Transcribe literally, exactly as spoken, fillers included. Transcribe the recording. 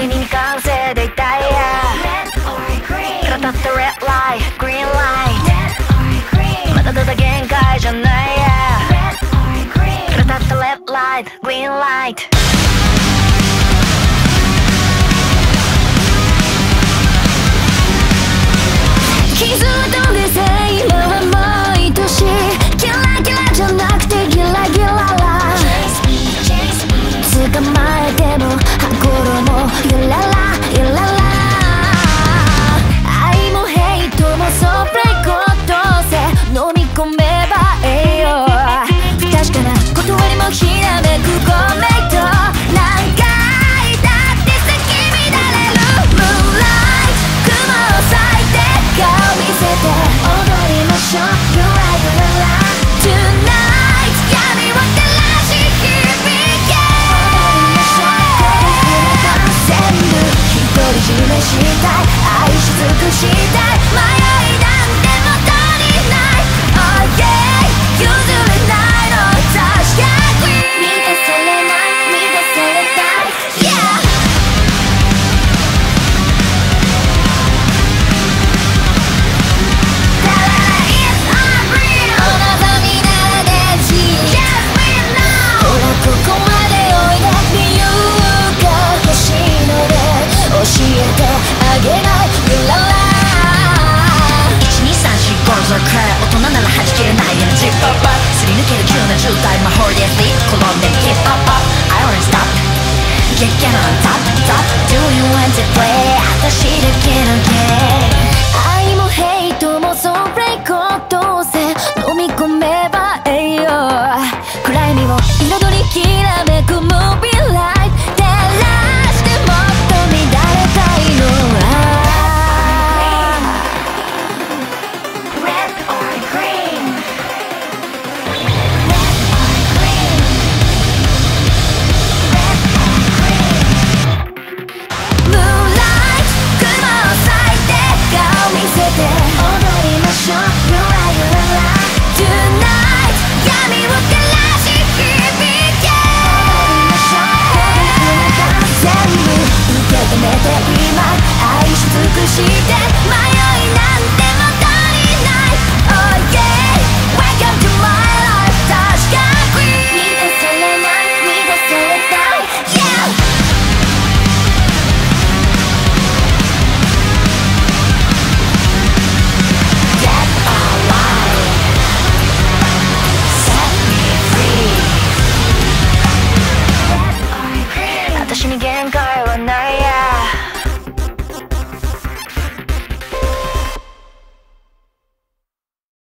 に耳完成でいたいからたった Red Light Green Light まだただ限界じゃないからたった Red Light Green Light傷は飛んでさ今はもう愛しいキラキラじゃなくてギラギララ捕まえても心もゆららゆらら愛もヘイトもそれごとせ飲み込めばええよ不確かな断りもひらめくコメント何回だって咲き乱れる Moonlight 雲を裂いて顔見せて踊りましょう You right you right Tonight 闇を照らし響け独り占めしたい愛し尽くしたい迷いなんて元にない Oh yeah 譲れないの確かに満たされない満たされたい Yeah ただ It's unreal お望みならでき Yes we know ほらここまでおいで理由が欲しいので教えてあげないゆららいちにさんしごろぞろくらい大人なら弾けれないエナジーポップアップすり抜ける急な渋滞魔法でスリープ転んで Keep up up I won't stop Get get on top top Do you want to play 私だけのゲーム愛もヘイトもそれごとせ飲み込めばええよ暗闇を彩りきらめくムービーライト照らしてもっと乱れたいのは Red or green Red or green Red or green Moonlight 雲を裂いて顔見せて踊りましょう You right you right Tonight 闇を照らし響け全部受け止めて今愛し尽くして迷いなんて元にない Oh yeah Welcome to my life 確かに満たされない満たされたい Yeah Dead or alive Set me free 私に限界はない